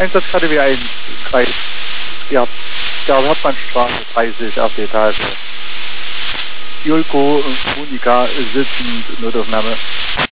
Einsatz KDW 1, Kreis. Ja, der Hauptbahnstraße 30 auf der Etage. Julko und Monika sitzend, Notaufnahme.